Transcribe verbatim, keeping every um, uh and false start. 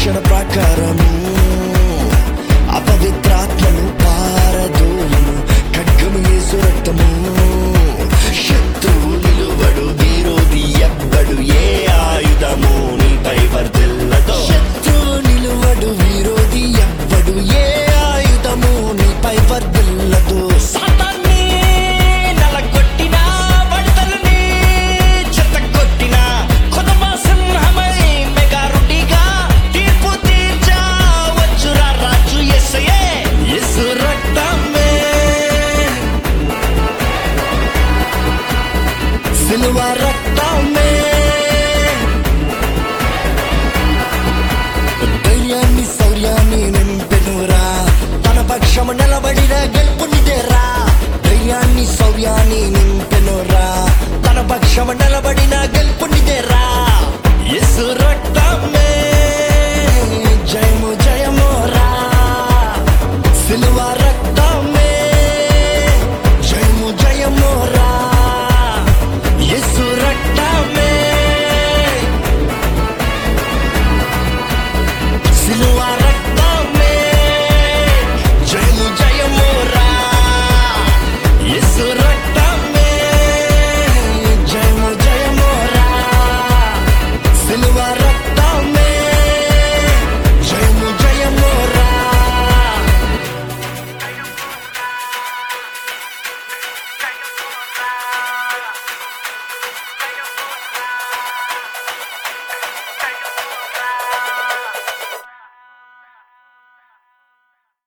రక్షణ ప్రాకారము అపవిత్రాత్మను పారదోలును ఖడ్గము యేసు రక్తము శత్రువు నిలువడు విరోధి ఎవ్వడు ఏ ఆయుధము నీపై వర్ధిల్లదో శత్రువు నిలువడు విరోధి ఎవ్వడు ఏ ఆయుధము నీపై వర్ధిల్లదు సాతాన్ని నలగొట్టిన వడతలని చెత్తగొట్టిన కొదమ సింహమై మెగారుడిగా తీర్పు తీర్చా వచ్చురా రాజు యేసయ్యే యేసు రక్తమే సిలువ రక్తమే ధైర్యాన్ని శౌర్యాన్ని నింపెనురా తన పక్షము నిలబడిన గెలుపునిదేరా ధైర్యాన్ని శౌర్యాన్ని నింపెనురా తన పక్షము నిల